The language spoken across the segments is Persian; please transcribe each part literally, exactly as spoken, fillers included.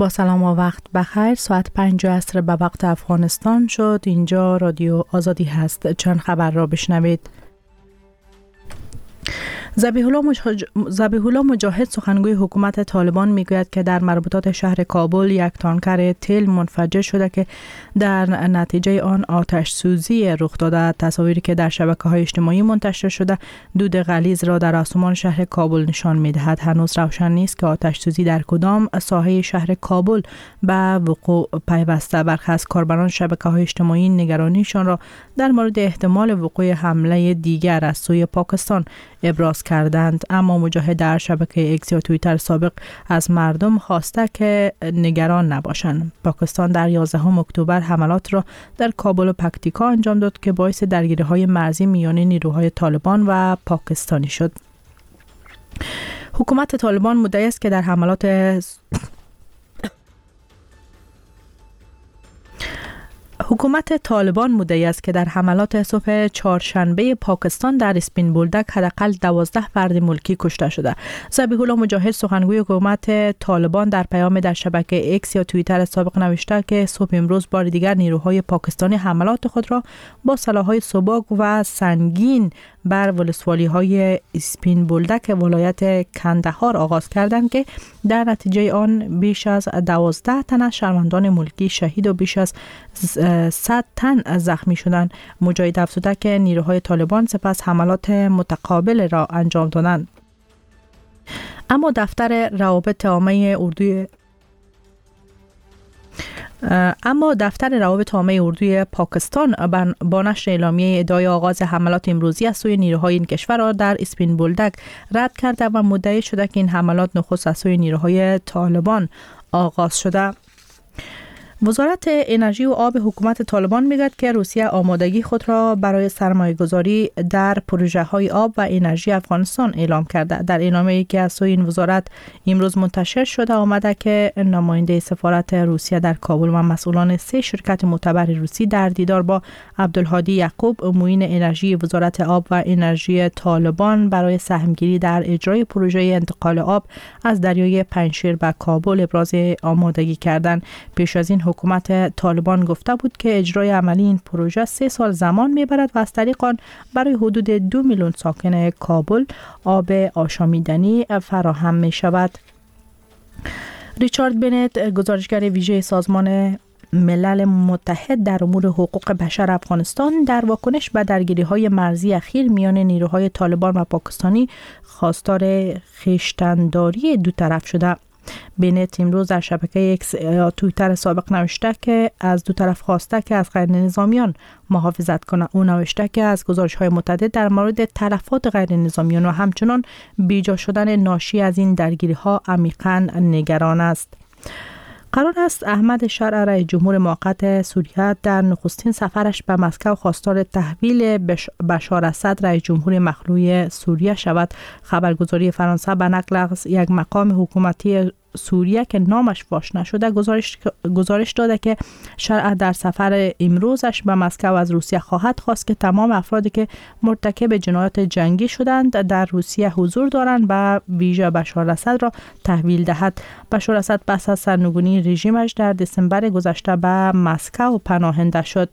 با سلام و وقت بخیر. ساعت پنج عصر به وقت افغانستان شد. اینجا رادیو آزادی هست. چند خبر را بشنوید. ذبیح الله مجاهد, ذبیح الله مجاهد سخنگوی حکومت طالبان میگوید که در مربوطات شهر کابل یک تانکر تیل منفجر شده که در نتیجه آن آتش سوزی رخ داده. تصاویری که در شبکه‌های اجتماعی منتشر شده دود غلیظ را در آسمان شهر کابل نشان می‌دهد. هنوز روشن نیست که آتش سوزی در کدام ساحه شهر کابل به وقوع پیوسته. برخی از کاربران شبکه‌های اجتماعی نگرانیشان را در مورد احتمال وقوع حمله دیگر از سوی پاکستان ابراز کردند، اما مجاهد در شبکه اکس یا توییتر سابق از مردم خواسته که نگران نباشند. پاکستان در یازدهم اکتبر حملات را در کابل و پکتیکا انجام داد که باعث درگیری‌های مرزی میان نیروهای طالبان و پاکستانی شد. حکومت طالبان مدعی است که در حملات حکومت طالبان مدعی است که در حملات صبح چهارشنبه پاکستان در اسپین بولدک حداقل دوازده فرد ملکی کشته شده. ذبیح الله مجاهد سخنگوی حکومت طالبان در پیام در شبکه اکس یا توییتر سابق نوشته که صبح امروز بار دیگر نیروهای پاکستانی حملات خود را با سلاح‌های سبک و سنگین بر ولسوالی‌های اسپین بولدک ولایت کندهار آغاز کردند که در نتیجه آن بیش از دوازده تن از شهروندان ملکی شهید و بیش از صد تن زخمی شدند. مجاهد افزوده که نیروهای طالبان سپس حملات متقابل را انجام دادند. اما دفتر روابط عامه اردوی اما دفتر روابط عامه اردوی پاکستان با نشر اعلامیه ادعای آغاز حملات امروزی از سوی نیروهای این کشور را در اسپین بولدک رد کرده و مدعی شده که این حملات نخست از سوی نیروهای طالبان آغاز شده. وزارت انرژی و آب حکومت طالبان میگوید که روسیه آمادگی خود را برای سرمایه‌گذاری در پروژه های آب و انرژی افغانستان اعلام کرده. در اعلامیه‌ای که از سوی این وزارت امروز منتشر شده آمده که نماینده سفارت روسیه در کابل و مسئولان سه شرکت معتبر روسی در دیدار با عبدالهادی یعقوب معین انرژی وزارت آب و انرژی طالبان برای سهمگیری در اجرای پروژه انتقال آب از دریای پنجشیر به کابل ابراز آمادگی کردند. پیش از این حکومت طالبان گفته بود که اجرای عملی این پروژه سه سال زمان میبرد و از طریق آن برای حدود دو میلیون ساکن کابل آب آشامیدنی فراهم می شود. ریچارد بنت، گزارشگر ویژه سازمان ملل متحد در امور حقوق بشر افغانستان، در واکنش به درگیری‌های مرزی اخیر میان نیروهای طالبان و پاکستانی خواستار خویشتن‌داری دو طرف شده. بنت امروز در شبکه اکس یا توییتر سابق نوشته که از دو طرف خواسته که از غیر نظامیان محافظت کنند. او نوشته که از گزارش‌های متعدد در مورد تلفات غیر نظامیان و همچنان بیجا شدن ناشی از این درگیری‌ها عمیقاً نگران است. قرار است احمد شرع رئیس جمهور موقت سوریه در نخستین سفرش به مسکو خواستار تحویل بشار اسد رئیس جمهور مخلوع سوریه شود. خبرگزاری فرانسه به نقل از یک مقام حکومتی سوریه که نامش فاش نشده گزارش گزارش داده که شرع در سفر امروزش به مسکو از روسیه خواهد خواست که تمام افرادی که مرتکب جنایات جنگی شدند در روسیه حضور دارند و ویژه بشار اسد را تحویل دهد. بشار اسد پس از سرنگونی رژیمش در دسامبر گذشته به مسکو پناهنده شد.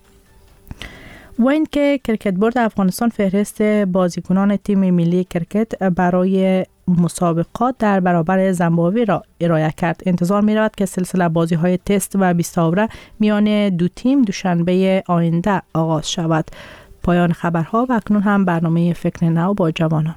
و اینکه کرکت بورد افغانستان فهرست بازیکنان تیم ملی کرکت برای مسابقات در برابر زیمبابوه را ارائه کرد. انتظار می رود که سلسله بازی های تست و بیست اوور میان دو تیم دوشنبه آینده آغاز شود. پایان خبرها و اکنون هم برنامه فکر نو با جوانان.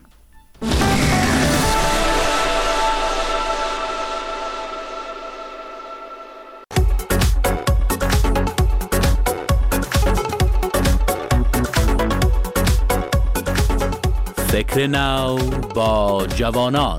فکر نو با جوانان.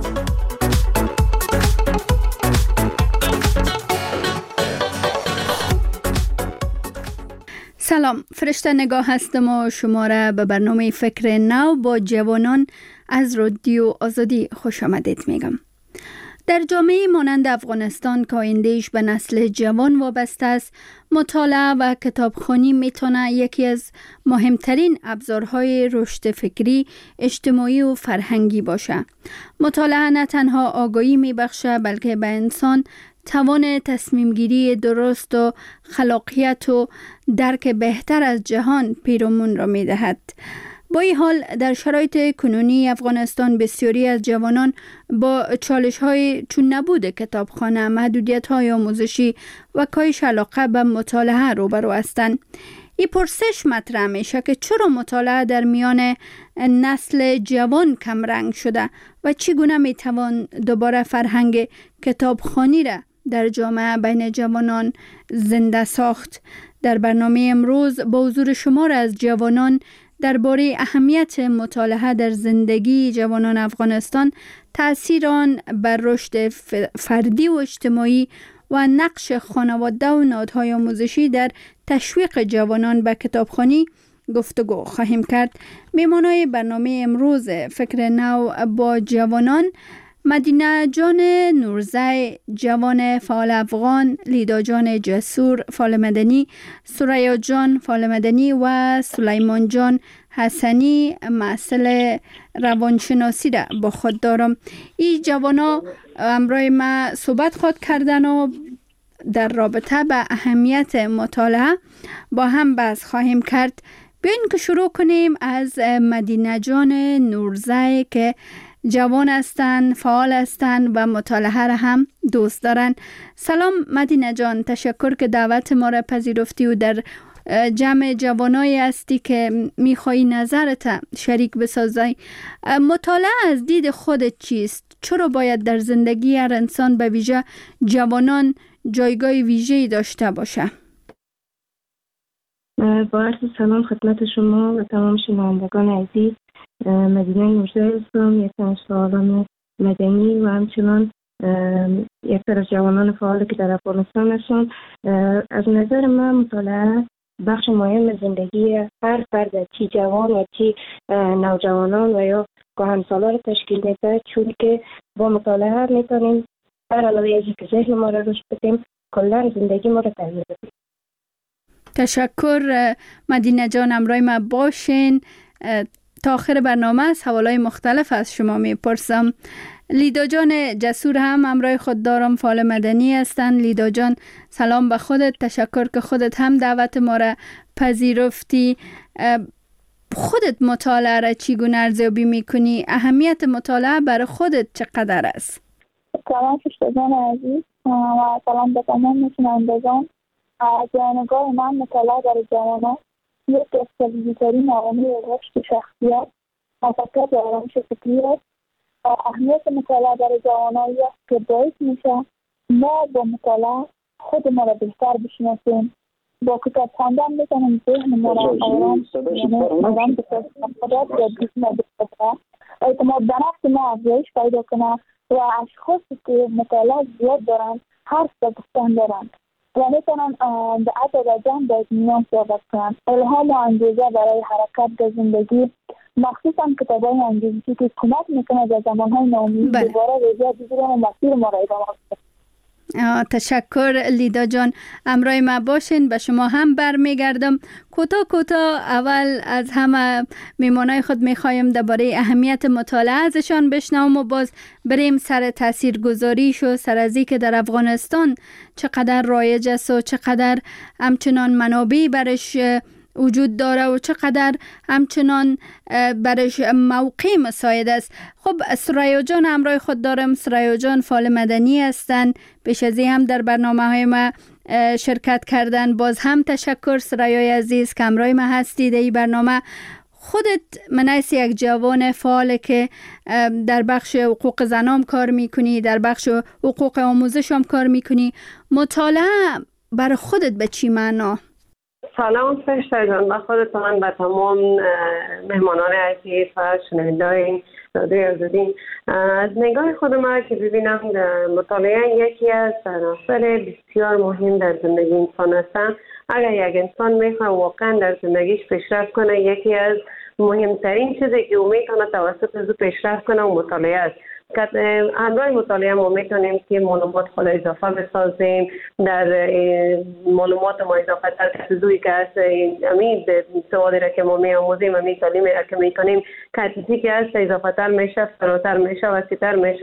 سلام، فرشته نگاه هستم و شما را به برنامه فکر نو با جوانان از رادیو آزادی خوش آمدید میگم. در جامعه مانند افغانستان که آینده‌اش به نسل جوان وابسته است، مطالعه و کتابخوانی میتونه یکی از مهمترین ابزارهای رشد فکری، اجتماعی و فرهنگی باشه. مطالعه نه تنها آگاهی میبخشه بلکه به انسان توان تصمیم گیری درست و خلاقیت و درک بهتر از جهان پیرامون را می دهد. با این حال در شرایط کنونی افغانستان بسیاری از جوانان با چالش های چون نبود کتابخانه، محدودیت های آموزشی و کاهش علاقه به مطالعه روبرو هستند. این پرسش مطرح میشه که چرا مطالعه در میان نسل جوان کم رنگ شده و چگونه میتوان دوباره فرهنگ کتابخوانی را در جامعه بین جوانان زنده ساخت. در برنامه امروز با حضور شمار از جوانان درباره اهمیت مطالعه در زندگی جوانان افغانستان، تأثیر آن بر رشد فردی و اجتماعی و نقش خانواده و نهادهای آموزشی در تشویق جوانان به کتابخوانی گفتگو خواهیم کرد. میهمانان برنامه امروز فکر نو با جوانان: مدینه جان نورزی، جوان فعال افغان، لیدا جان جسور، فعال مدنی، سریا جان، فعال مدنی و سلیمان جان حسنی، مسئله روانشناسی را با خود دارم. این جوانا همراه ما صحبت خود کردن و در رابطه به اهمیت مطالعه با هم بحث خواهیم کرد. بیاین که شروع کنیم از مدینه جان نورزی که جوان هستند، فعال هستند و مطالعه را هم دوست دارند. سلام مدینه جان، تشکر که دعوت ما را پذیرفتی و در جمع جوانایی هستی که میخوایی نظرت شریک بسازی. مطالعه از دید خودت چیست؟ چرا باید در زندگی هر انسان به ویژه جوانان جایگاه ویژه‌ای داشته باشه؟ با عرض سلام خدمت شما و تمام شنوندگان عزیز. مدینه نورزی هستم، یک فعال مدنی و همچنان یک از جوانان فعالی که در افغانستان هستم. از نظر من مطالعه بخش مهم زندگی هر فرد، چی جوان و چی نوجوانان و یا کهنسالان را تشکیل میده، چون که با مطالعه میتونیم بر علاوه از اینکه ذهن ما را رشد بدیم، کلا زندگی ما را تغییر بدیم. تشکر مدینه جان، همراه ما باشین. تا آخر برنامه سوالای مختلف از شما میپرسم. لیدا جان جسور هم همراه خود دارم، فعال مدنی هستن. لیدا جان سلام به خودت، تشکر که خودت هم دعوت ما را پذیرفتی. خودت مطالعه را چگونه ارزیابی میکنی؟ اهمیت مطالعه برای خودت چقدر است؟ سلام ششتازان عزیز و سلام به تمام شنوندگان. از نگاه من مطالعه در جوانان یک استراتژی‌ترین عامل رشد شخصیت، تفکر و آرامش فکری است. اهمیت مطالعه در جوانان است که باعث میشه ما با مطالعه خود ما را بهتر بشناسیم. با کتاب خواندن میتونیم ذهن ما را آرام کنیم، آرام بسازیم، خودت یا جسم بسازیم، اعتماد به نفس ما افزایش پیدا کنه و اشخاصی که مطالعه زیاد دارن حرف گفتن دارن و میتونن به عدد و جمع به اطمینان صحبت کنن. الهام و انگیزه برای حرکت در زندگی، مخصوصا کتاب‌های انگیزشی که کمک میکنه در زمانهای ناامیدی دوباره رجوع بگیریم و مسیر ما را ادامه بدیم. تشکر لیدا جان، همراه ما باشین. به شما هم برمیگردم. کوتاه کوتاه اول از همه میمانای خود میخوایم درباره اهمیت مطالعه ازشان بشنوم و باز بریم سر تاثیرگذاریش و سر از اینکه در افغانستان چقدر رایج است و چقدر همچنان منابعی برش وجود داره و چقدر همچنان برش موقع مساعد است. خب سریا جان همراه خود دارم. سریا جان فعال مدنی هستند، پیش از این هم در برنامه های ما شرکت کردن. باز هم تشکر سریای عزیز که همراه ما هستید این برنامه. خودت منیس یک جوان فعال که در بخش حقوق زنام کار میکنی، در بخش حقوق آموزش هم کار میکنی، مطالعه برای خودت به چی معنا؟ سلام فرشته جان، به خودتان، به تمام مهمانان عزیز و شنوندگان رادیوی آزادی. از نگاه خود من که ببینم مطالعه یکی از عناصر بسیار مهم در زندگی انسان است. اگر یک انسان میخواد واقعا در زندگیش پیشرفت کنه، یکی از مهمترین چیزی که او میتونه توسط از پیشرفت کنه و مطالعه است. همراه مطالعه ما میتونیم که معلومات خود اضافه بسازیم، در معلومات ما اضافه تر کسیزوی که هست امید سوادی را که ما میاموزیم، امید تعلیمی را که میکنیم کسیزی که هست اضافه تر میشه، فراتر میشه، وسیع‌تر میشه.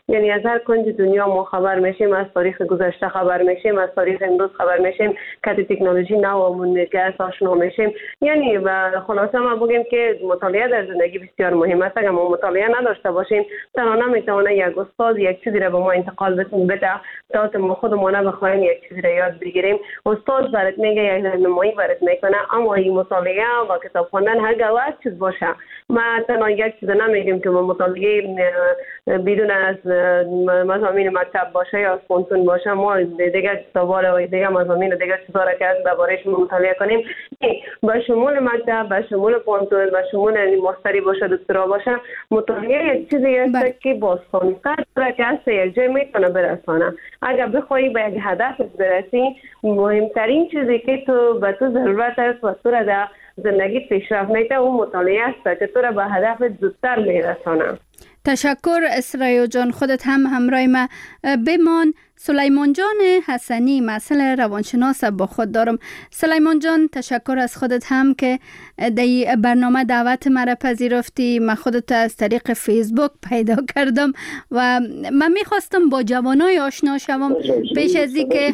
یعنی از هر کنج دنیا ما خبر میشیم، از تاریخ گذشته خبر میشیم، از تاریخ امروز خبر میشیم، که تکنولوژی نوامون که آشنا میشیم. یعنی و خلاصه ما بگیم که مطالعه در زندگی بسیار مهم است. اگر ما مطالعه نداشته باشیم تنها نمیتونه یک استاد یک چیزی را به ما انتقال بده تا ما خودمون بخوایم یک چیزی را یاد بگیریم. استاد برات میگه، یک راهنمایی برات میکنه، اما این مطالعه و کتاب خواندن هر گواه چیز باشه. ما تنها یک چیز نمیگیم که ما مطالعه بدون از مضامین مکتب باشه یا از پانتون باشه ما دیگه کتابا و دیگه مضامین دیگه چیزا را که درباره‌اش مطالعه کنیم. با شمول مکتب، با شمول پانتون، با شمول ماستری باشه، دکترا باشه، مطالعه یک چیزی است که بازخوانی‌تر را که از یک جای میتونه برسانه. اگر بخوای به یک هدف برسی، مهمترین چیزی که تو به تو ضرورت است و تو را در زندگی پیشرفت میده اون مطالعه است که تو را به هدف زودتر میرسانه. تشکر اسرائیل جان، خودت هم همراه ما بمان. سلیمان جان حسنی مسئله روانشناس با خود دارم. سلیمان جان تشکر از خودت هم که در برنامه دعوت مرا پذیرفتی. من خودت از طریق فیسبوک پیدا کردم و من میخواستم با جوانای آشنا شوم. پیش از این که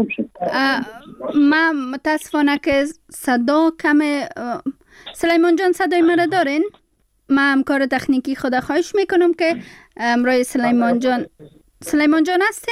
من متاسفانه که صدا کم. سلیمان جان صدای مرا دارین؟ من همکار تکنیکی خدا خواهش میکنم که امروی سلیمان جان سلیمان جان هستین؟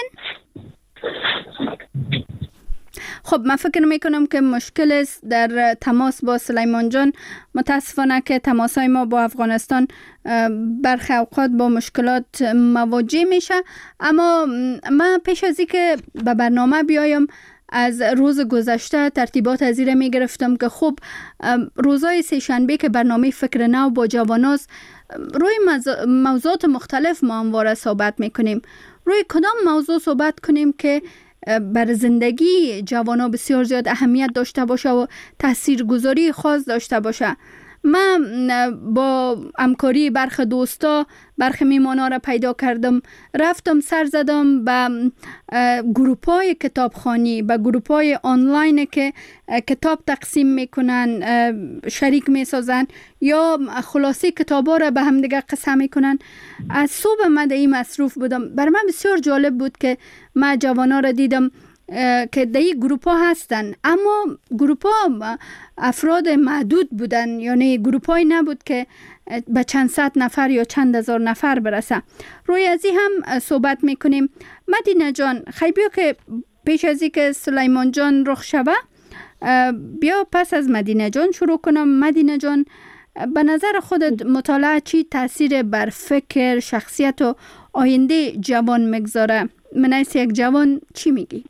خب من فکر میکنم که مشکل است در تماس با سلیمان جان. متاسفانه که تماس های ما با افغانستان برخی اوقات با مشکلات مواجه میشه. اما من پیش از این که به برنامه بیایم از روز گذشته ترتیبات از این می گرفتم که خب روزای سه شنبه که برنامه فکر نو با جواناست، روی موضوعات مختلف ما همواره صحبت میکنیم. روی کدام موضوع صحبت کنیم که بر زندگی جوانا بسیار زیاد اهمیت داشته باشه و تاثیرگذاری خاص داشته باشه. من با همکاری برخی دوستا برخی میمانا را پیدا کردم، رفتم سر زدم به گروپ های کتابخوانی، به گروپ های آنلاین که کتاب تقسیم میکنن، شریک میسازن یا خلاصی کتابا را به هم دیگه قسم میکنن. از صبح من در این مصروف بودم. برای من بسیار جالب بود که من جوانا را دیدم که در این گروپ ها هستن، اما گروپ ها افراد محدود بودن، یعنی گروپ های نبود که به چند صد نفر یا چند هزار نفر برسه. روی از این هم صحبت میکنیم. مدینه جان خیلی بیا که پیش از این که سلیمان جان رخ شوه بیا پس از مدینه جان شروع کنم. مدینه جان به نظر خودت مطالعه چی تاثیر بر فکر، شخصیت و آینده جوان میگذاره؟ من از یک جوان چی میگی؟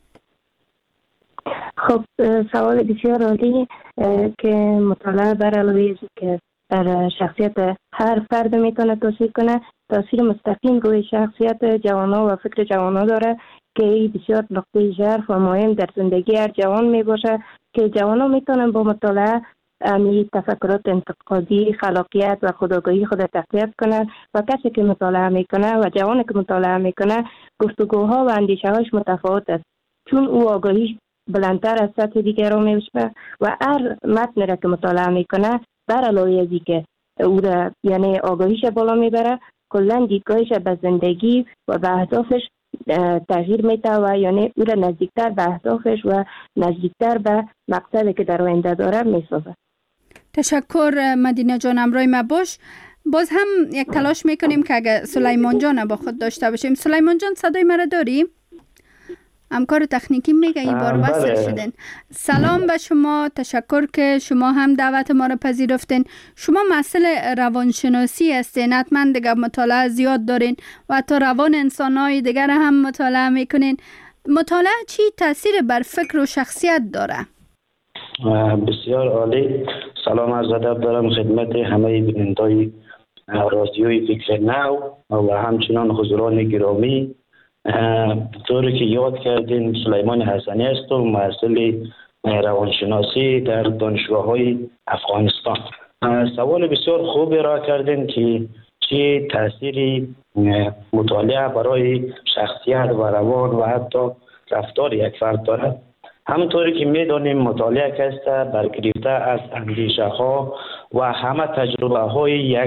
خب سوال بسیار عالی که مطالعه بر علاوه که در شخصیت هر فرد میتونه تاثیر کنه، تاثیر مستقیم روی شخصیت جوانا و فکر جوانا داره که بسیار نقطه ژرف و مهم در زندگی هر جوان میباشه که جوانا میتونن با مطالعه امی تفکرات انتقادی، خلاقیت و خودآگاهی خود تقویت کنند و کسی که مطالعه میکنه و جوانی که مطالعه میکنه گفتگوها و اندیشه هاش متفاوت است، چون او آگاهیش بلندتر از سطح دیگران میشه و هر متن را که مطالعه میکنه بر علاوه از اینکه او را یعنی آگاهیش بالا میبره، کلا دیدگاهش به زندگی و به اهدافش تغییر میده و یعنی او را نزدیکتر به اهدافش و نزدیکتر به مقصدی که در آینده داره میسازه. تشکر مدینه جان، همراه ما باش. باز هم یک تلاش میکنیم که اگه سلیمان جان با خود داشته باشیم. سلیمان جان صدای مرا داری؟ همکار تکنیکی میگه این بار وصل شدین. سلام به شما، تشکر که شما هم دعوت ما را پذیرفتین. شما مسئله روانشناسی هستین، حتما دیگه مطالعه زیاد دارین و حتی روان انسانهای دیگر هم مطالعه میکنین. مطالعه چی تاثیر بر فکر و شخصیت داره؟ بسیار عالی. سلام عرض ادب دارم خدمت همه بینندگان رادیوی فکر نو و همچنان حضوران گرامی. طوری که یاد کردین سلیمان حسنی است و محصل روانشناسی در دانشگاه های افغانستان. سوال بسیار خوبی را کردین که چه تأثیری مطالعه برای شخصیت و روان و حتی رفتار یک فرد دارد. همونطوری که میدانیم مطالعه کسته برگرفته از اندیشه ها و همه تجربه های یک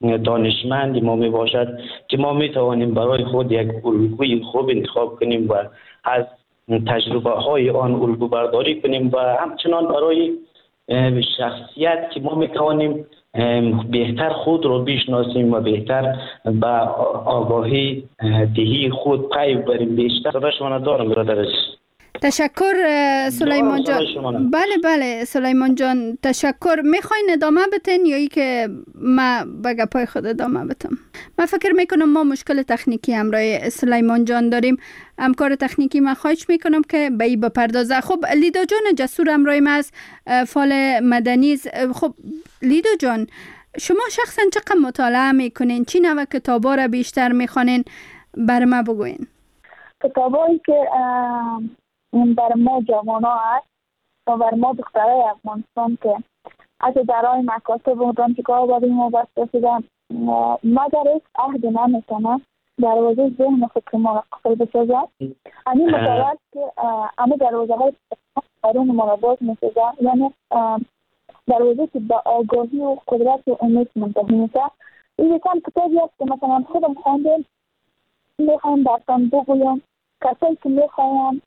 دانشمند ما می باشد که ما می توانیم برای خود یک الگوی خوب انتخاب کنیم و از تجربه های آن الگو برداری کنیم و همچنان برای شخصیت که ما می توانیم بهتر خود رو بشناسیم و بهتر به آگاهی دهی خود پی ببریم. بیشتر صدا شما ندارم برادر عزیز. تشکر سلیمان جان. بله بله سلیمان جان تشکر. میخواین ادامه بتین یا ای که ما به گپای خود ادامه بتم؟ من فکر میکنم ما مشکل تکنیکی همراه سلیمان جان داریم. همکار تکنیکی من خواهش میکنم که به این بپردازه. خب لیدا جان جسور همراه ما از فعال مدنی. خب لیدا جان شما شخصا چقدر مطالعه میکنین؟ چی نوع کتابا را بیشتر میخوانین؟ بر ما بگوین. کتابایی که بر ما جوان ها هست و بر ما دخترای افغانستان که از درای مکاتب بودن که کار باریم و بسته شدن ما در ایک عهد نمیتونم دروازه ذهن فکر ما را قفل بسازد. همین مطالعات که همه دروازه های قرون ما را باز میسازد، یعنی دروازه که با آگاهی و قدرت و امید منتهی میشه. این یکم کتابی هست که مثلا خودم خواندیم میخوایم برتان بگویم کسایی که میخوایم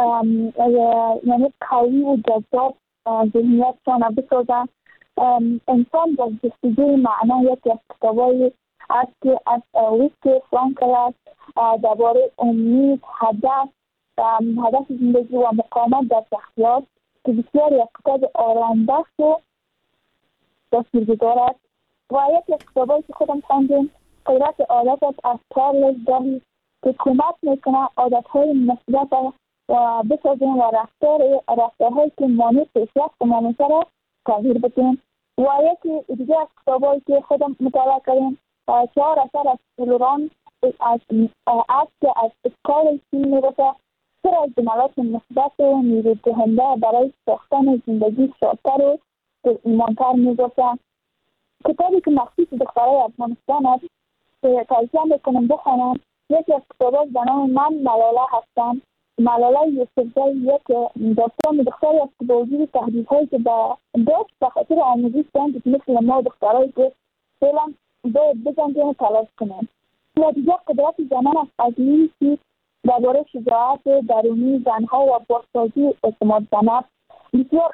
یعنی قوی و جذاب ذهنیتشان را بسازن. انسان در جستجوی معنا یکی از کتابایی است که از ویکتور فرانکل است درباره امید، هدف هدف زندگی و مقاومت در شخصیت که بسیاری از کتاب آرامبخش و تاثیرگذار است. و یکی از کتابایی که خودم خواندیم قدرت عادت از کارلز دالی که کمک میکنه عادتهای مثبت و بسازیم و رفتار رفتارهایی که مانع پیشرفت ما میشه را تغییر بدیم. و یکی دیگه از کتابایی که خودم مطالعه کردیم چهار اثر از فلوران از از که از اسکال سین میرسه سر از جملات مثبت و نیرودهنده برای ساختن زندگی شادتر و ایمانتر میرسه. کتابی که مخصوص دخترای افغانستان است که توصیه میکنم بخوانم یکی از کتابات به نام من ملاله هستم. ملاله یوسفزای یک داستان دختری است که با وجود تهدیدهایی که با داشت به خاطر آموزش دارند که مثل ما دخترایی که فعلا باید بجنگیم و تلاش کنیم. و دیگر قدرت زنان است از نیستی درباره شجاعت درونی زنها و بازسازی اعتماد به نفس. بسیار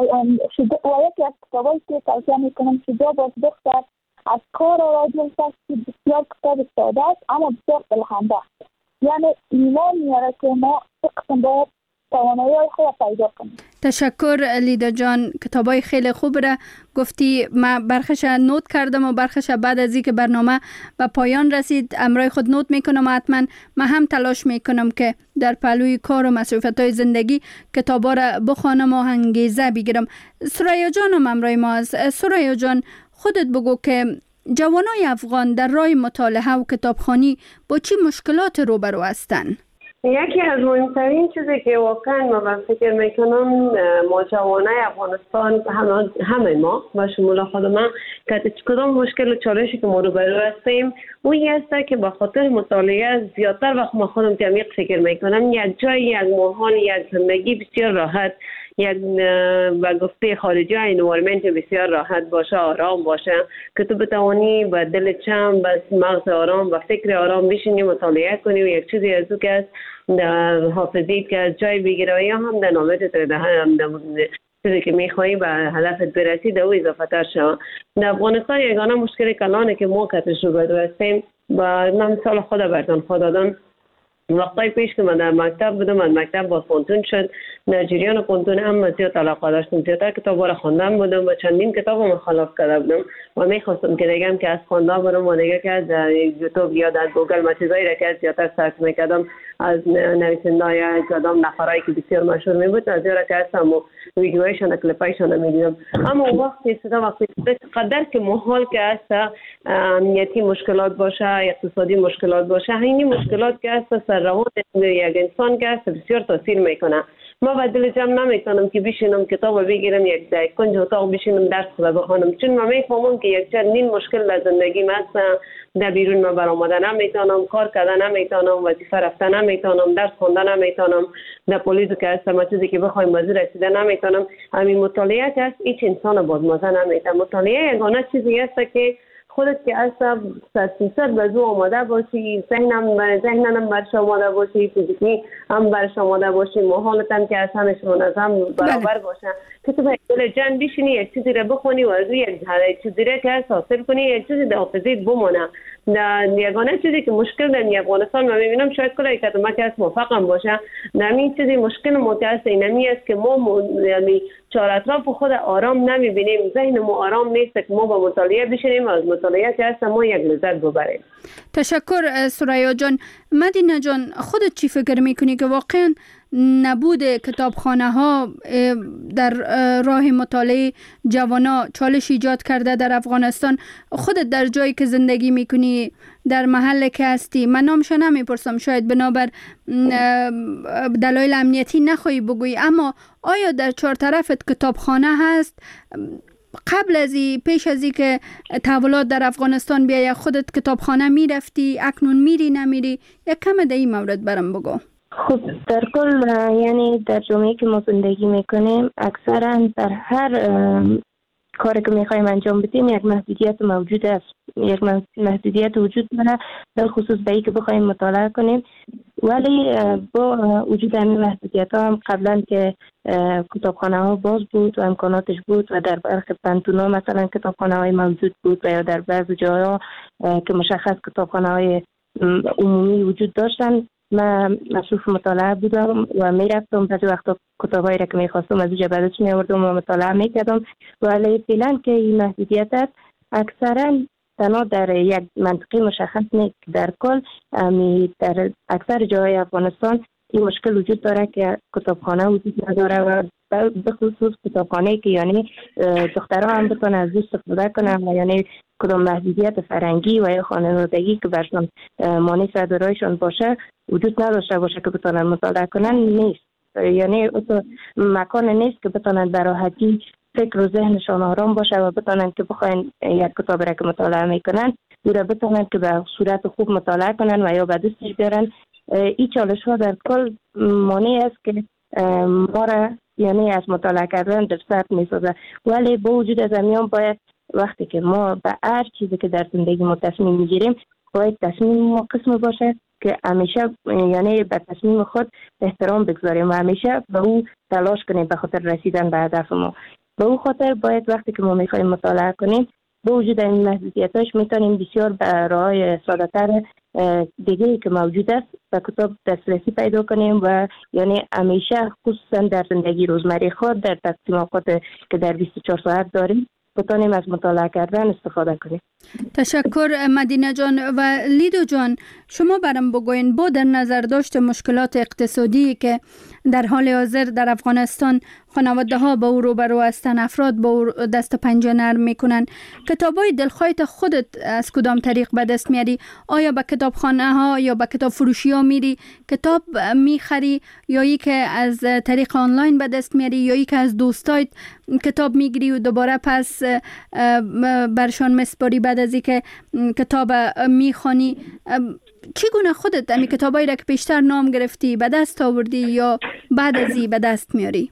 و یکی از کتابایی که توصیه میکنم شجاع باش دختر از کار راجل است که بسیار کتاب ساده است اما بسیار الهامده است. یعنی ایمان میاره که ما قسم باید توانایی های خود پیدا کنیم. تشکر لیدا جان. کتابای خیلی خوب را گفتی. من برخش نوت کردم و برخش بعد از این که برنامه به پایان رسید امرای خود نوت میکنم و حتما من هم تلاش میکنم که در پهلوی کار و مصروفیت های زندگی کتابا را بخوانم و انگیزه بگیرم. سریا جانم امرای ما است. سریا جان خودت بگو که جوانای افغان در راه مطالعه و کتابخوانی با چی مشکلات روبرو هستند؟ یکی از مهمترین چیزی که واقعا ما فکر میکنم ما جوانای افغانستان همه ما با شمول خود من که کدام مشکل و چالشی که ما روبرو هستیم اون است که با خاطر مطالعه زیادتر وقت ما خودم عمیق فکر میکنم یک جای یک ماحول یک زندگی بسیار راحت یک با گفته خارجی انوایرمنت بسیار راحت باشه آرام باشه که تو بتوانی با دل چم با مغز آرام و فکر آرام بشینی مطالعه کنی و یک چیزی از او که حافظیت که از جای بگیره یا هم در نامت تو ده هم چیزی که میخوایی به هدفت برسی در او اضافه تر شد. در افغانستان یگانه مشکل کلانه که ما که تجربه هستیم و من مثال خود برتان خود دادم وقتی پیش که من در مکتب بودم من مکتب با پونتون شد در جریان پونتون هم زیاد علاقه داشتم زیادتر کتاب را خواندن بودم و چندین کتاب هم خلاص کرده بودم و میخواستم که دیگم که از خواندن برم و دیگه که از یوتیوب یا در گوگل ما چیزایی را که زیادتر سرچ میکردم از نویسنده‌های از کدام نفرایی که بسیار مشهور می بود از یارا که هستم و ویدیوهایشان و کلیپایشان میدیدم. اما وقتی صدا وقتی قدر که محال که هست امنیتی مشکلات باشه اقتصادی مشکلات باشه اینی مشکلات که هست سر روان یک انسان که هست بسیار تاثیر میکنه. ما با دل جمع نمیتونم که بشینم کتاب بگیرم یک در کنج اتاق بشینم درس بخونم چون من میفهمم که یک چندین مشکل در زندگی هست در بیرون من برآمدن نمیتونم کار کردن نمیتونم وظیفه رفتن نمیتونم درس خوندن نمیتونم در پلیس که هستم چیزی که بخوایم بازی رسیدن نمیتونم. همین مطالعه که هست هیچ انسان باز مزه نمیتونه. مطالعه یگانه چیزی هست که خودت که اصلا صد فیصد به زو آماده باشی، ذهنم ذهنم برش آماده باشی، فیزیکی هم برش آماده باشی، محالت هم که اصلا منظم برابر باشه که تو به دل جمع بشینی یک چیزی رو بخونی و از روی یک چیزی رو که حاصل کنی یک چیزی در حافظیت بمونه. یگانه چیزی که مشکل در افغانستان من میبینم شاید کلی که ما که از موفقم باشه در این چیزی مشکل متأسف اینمی است که ما یعنی چهار اطراف خود آرام نمیبینیم، ذهن ما آرام نیست که ما با مطالعه بشینیم و از مطالعه که هست ما یک لذت ببریم. تشکر ثریا جان. مدینه جان، خودت چی فکر میکنی که واقعا نبود کتابخانه ها در راه مطالعه جوانا چالش ایجاد کرده در افغانستان؟ خودت در جایی که زندگی میکنی، در محل که هستی، من نامش نمیپرسم، شاید بنابر دلایل امنیتی نخواهی بگویی، اما آیا در چهار طرفت کتابخانه هست؟ قبل از ای پیش از ای که تحولات در افغانستان بیاید خودت کتابخانه میرفتی؟ اکنون میری نمیری؟ یک کم در این مورد برام بگو. خب در کل یعنی در جامعه که ما زندگی میکنیم اکثرا در هر کاری که میخوایم انجام بدیم یک محدودیت موجود است، یک محدودیت وجود داره، در خصوص به ای که بخوایم مطالعه کنیم. ولی با وجود همین محدودیت ها هم قبلا که کتابخانه ها باز بود و امکاناتش بود و در برخی پنتون ها مثلا کتابخانه های موجود بود و یا در بعض جاها که مشخص کتابخانه های عمومی وجود داشتن، من مصروف مطالعه بودم و میرفتم. بعضی وقتا کتابایی را که میخواستم از اونجا بعدش میآوردم و مطالعه میکردم. ولی فعلا که این محدودیت است اکثرا تنها در یک منطقه مشخص نیست، در کل در اکثر جاهای افغانستان این مشکل وجود داره که کتابخانه وجود نداره و به خصوص کتابخانه که یعنی دخترها هم بتونن از او استفاده کنن و یعنی کدام محدودیت فرنگی و یا خانوادگی که برشان مانع صدرایشان باشه وجود نداشته باشه که بتونن مطالعه کنن نیست. یعنی مکان نیست که بتونن به راحتی فکر و ذهنشان آرام باشه و بتونن که بخواین یک کتاب را که مطالعه میکنن او را بتونن که به صورت خوب مطالعه کنن و یا به دستش بیارن. این چالش ها در کل مانع است که ما را یعنی از مطالعه کردن در سطح میسازه. ولی با وجود از امیان باید وقتی که ما به هر چیزی که در زندگی ما تصمیم میگیریم باید تصمیم ما قسم باشه که همیشه یعنی به تصمیم خود احترام بگذاریم و همیشه به او تلاش کنیم به خاطر رسیدن به هدف ما. به او خاطر باید وقتی که ما میخوایم مطالعه کنیم با وجود این محدودیتاش میتونیم بسیار به راههای ساده‌تر دیگه که موجود است به کتاب دسترسی پیدا کنیم و یعنی همیشه خصوصا در زندگی روزمره خود در تقسیم اوقات که در بیست و چهار ساعت داریم بتونیم از مطالعه کردن استفاده کنیم. تشکر مدینه جان. و لیدو جان، شما برام بگوین با در نظر داشت مشکلات اقتصادی که در حال حاضر در افغانستان خانواده ها با او روبرو هستند، افراد با او دست پنجه نرم میکنن، کتابای دلخواهت خودت از کدام طریق به دست میاری؟ آیا به کتابخانه ها یا به کتاب فروشی ها میری کتاب میخری، یا ای که از طریق آنلاین به دست میاری، یا ای که از دوستایت کتاب میگیری و دوباره پس برشان مسپاری بعد از اینکه کتاب میخوانی؟ چگونه خودت امی کتابایی را که پیشتر نام گرفتی به دست آوردی یا بعد از این به دست میاری؟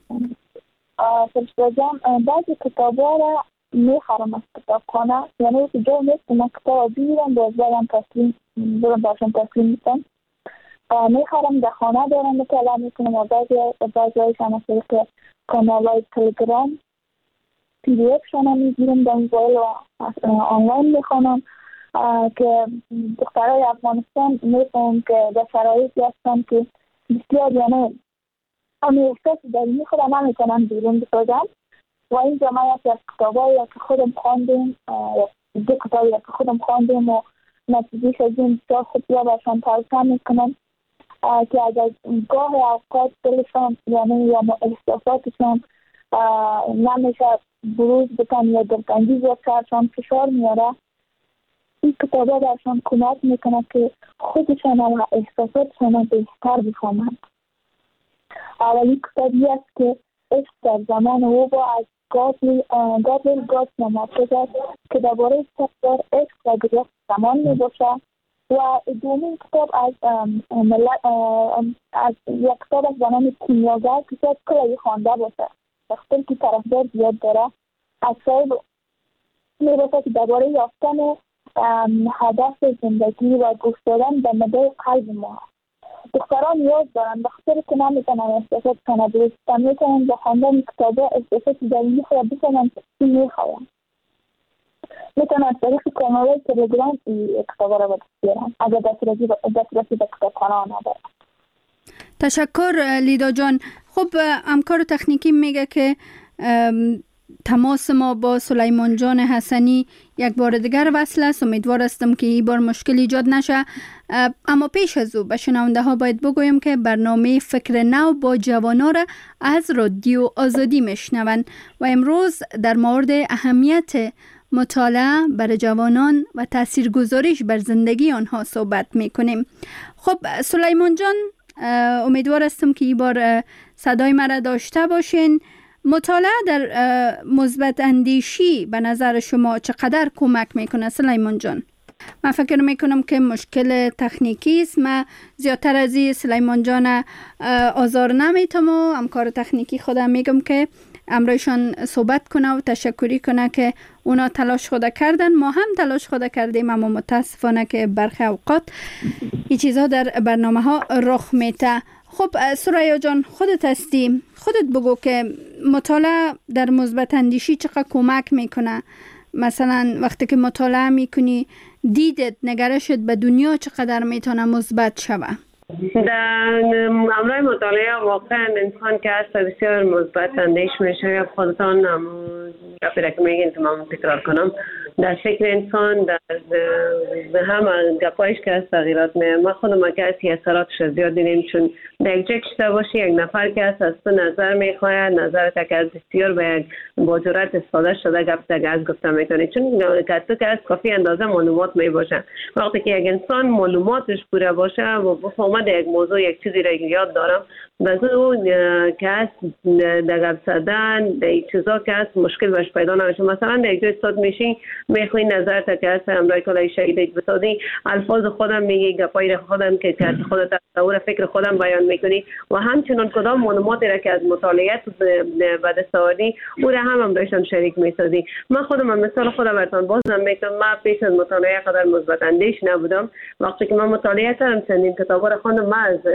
فرشته جان، بعضی کتابا را میخرم از کتابخانه، یعنی که جا نیست که من کتاب بیرم باز برم تسلیم برم باشم تسلیم میکنم میخرم در خانه دارم مطالعه میکنم و بعضی بعضی هایشان از طریق کانال های تلگرام پی دی اف شانه میگیرم در موبایل و آنلاین میخوانم که دخترهای افغانستان میفهم که در شرایطی هستن که بسیار یعنی همین احساسی داریم خودم نمیتونم بیرون بسازم و این جامعه یکی از کتابایی که خودم خواندیم دو کتابی که خودم خواندیم و نتیجهش از این بسیار خوب یا برشان توصیه میکنم که اگر گاه اوقات دلشان یعنی یا احساساتشان نمیشه بروز بکن یا دلتنگی زیاد سرشان فشار میاره، این کتابا برشان کمک میکنه که خودشان و احساساتشان بهتر بفهمند. اولی کتابی است که عشق در زمان او با از گابریل گارسیا مارکز است که درباره ساختار عشق و گذشت زمان میباشه و دومین کتاب از از یک کتاب از زنان کیمیاگر که شاید کلی خوانده باشه وقتی که طرفدار زیاد داره از صاحب میباشه که درباره یافتن هدف زندگی و گوش دادن به نده قلب ما. دختران نیاز دارن به خاطر که نمیتونن استفاده کنن درست میتونن با خواندن کتابه استفاده درونی خود بکنن که میخواین. میتونن از طریق کانال تلگرام این کتابه را بگیرن اگر دسترسی دسترسی به کتابخانه ندارن. تشکر لیدا جان. خب همکار تکنیکی میگه که تماس ما با سلیمان جان حسنی یک بار دیگر وصل است. امیدوار هستم که این بار مشکل ایجاد نشه. اما پیش از او به شنونده ها باید بگویم که برنامه فکر نو با جوانا را از رادیو آزادی میشنوند و امروز در مورد اهمیت مطالعه برای جوانان و تاثیرگذاریش بر زندگی آنها صحبت میکنیم. خب سلیمان جان، امیدوار هستم که این بار صدای مرا داشته باشین. مطالعه در مثبت اندیشی به نظر شما چقدر کمک میکنه سلیمان جان؟ من فکر میکنم که مشکل تکنیکی است. من زیادتر از این سلیمان جان آزار نمیتم و همکار تکنیکی خودم میگم که امروزشان صحبت کنه و تشکری کنه که اونا تلاش خود کردن، ما هم تلاش خود کردیم، اما متاسفانه که برخی اوقات این چیزها در برنامه ها رخ میته. خب سریا جان، خودت هستی، خودت بگو که مطالعه در مثبت اندیشی چقدر کمک میکنه. مثلا وقتی که مطالعه میکنی دیدت، نگرشت به دنیا چقدر میتونه مثبت شوه؟ در امرای مطالعه واقعا انسان که هست بسیار مثبت اندیش میشه. یا خودتان گپی را که میگین که من تکرار کنم، در فکر انسان در همه گپایش که هست تغییرات میه. ما خودم که هست اثراتش زیاد دیدیم، چون در یک جای کشته باشی یک نفر که هست از تو نظر میخواید، نظرت که از بسیار به یک باجورت استفاده شده گپ که از گفته میکنی، چون که تو که هست کافی اندازه معلومات میباشه. وقتی که یک انسان معلوماتش پوره باشه و بفهمد یک موضوع یک چیزی را یاد دارم، باز او که هست در گپ زدن در این چیزا که هست مشکل باش پیدا نمیشه. مثلا در یک جای استاد میشی میخوای نظرت که هست امرای کلای شهید اقتصادی الفاظ خودم میگی، گپای خودم که که خودت تصور فکر خودم بیان میکنی و همچنین کدام معلوماتی را که از مطالعه به دست آوردی او را هم امرایشان شریک میسازی. من خودم مثال خودم براتون بازم میگم. من پیش از مطالعه قدر مثبت اندیش نبودم. وقتی که من مطالعه کردم چندین کتابا را خواندم، من از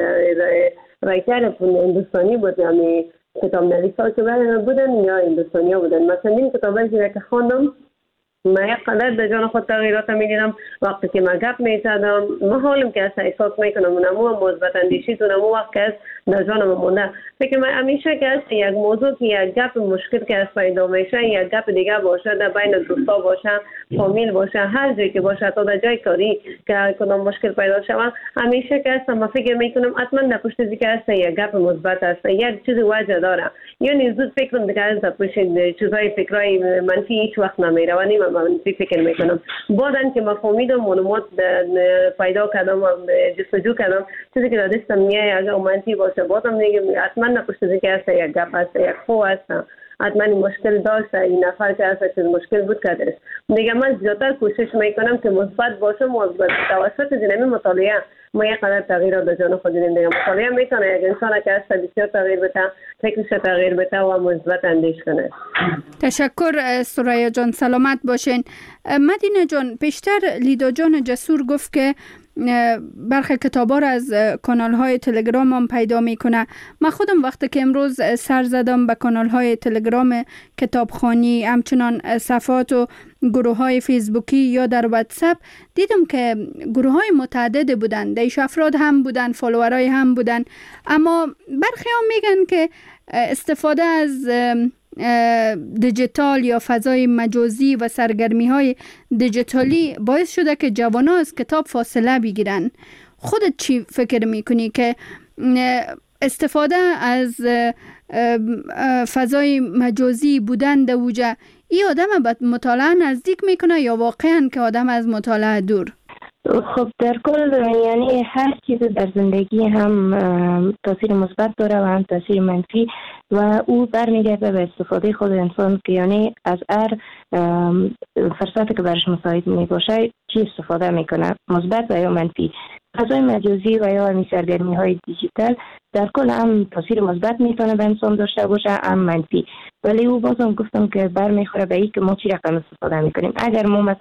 رایتر هندوستانی بود، یعنی کتاب نویسا که بودن یا هندوستانی بودن. من چندین کتابایی که خواندم من یک قدر در جان خود تغییرات می‌دیدم. وقتی که من گپ می‌زدم من حالم که احساس می‌کنم اونمو مثبت اندیشی تو نمو وقت که در جانم مونده. فکر من همیشه که یک موضوع که یک گپ مشکل که از پیدا میشه، یک گپ دیگه باشه، در بین دوستا باشه، فامیل باشه، هر جایی که باشه، تا در جای کاری که کدام مشکل پیدا شود، همیشه که من فکر می‌کنم حتما در پشت ذکر است یک گپ مثبت است، یک چیز وجه داره. یعنی زود فکر دیگه از در پشت چیزای فکرای منفی هیچ وقت نمیره و نیم من فکر میکنم. بعدن که مفهومید و معلومات پیدا کردم و جستجو کردم، چیزی که در دستم میایه اگر منفی باشه بازم میگم حتما نپشت ذکر است یک گپ است، یک خو است، حتما این مشکل داشته، این نفر که است چیز مشکل بود کردش. دیگه من زیادتر کوشش میکنم که مثبت باشم. مثبت توسط جنبه مطالعه ما یک قدر تغییر در جان خود دیدیم. دیگه مطالعه میتونه یک انسان که است بسیار تغییر بده، فکرش تغییر بده و مثبت اندیش کنه. تشکر سریا جان، سلامت باشین. مدینه جان، پیشتر لیدا جان جسور گفت که برخی کتابا را از کانال های تلگرام هم پیدا میکنه. من خودم وقتی که امروز سر زدم به کانال های تلگرام کتابخوانی، همچنان صفحات و گروه های فیسبوکی یا در واتساپ، دیدم که گروه های متعدد بودن، دیش افراد هم بودن، فالوورای هم بودن، اما برخی هم میگن که استفاده از دیجیتال یا فضای مجازی و سرگرمی های دیجیتالی باعث شده که جوانان از کتاب فاصله بگیرن. خودت چی فکر میکنی که استفاده از فضای مجازی بودن در وجه ای آدم به مطالعه نزدیک میکنه یا واقعا که آدم از مطالعه دور؟ خب در کل یعنی هر چیز در زندگی هم تاثیر مثبت داره و هم تاثیر منفی و او برمیگرده به استفاده خود انسان که یعنی از هر فرصتی که برش مساعد می باشه چی استفاده میکنه، مثبت و یا منفی. فضای مجازی و یا همین سرگرمی های دیجیتال در کل هم تاثیر مثبت میتونه به انسان داشته باشه هم منفی، ولی او بازم گفتم که برمیخوره به این که ما چی رقم استفاده میکنیم. اگر ما مثلا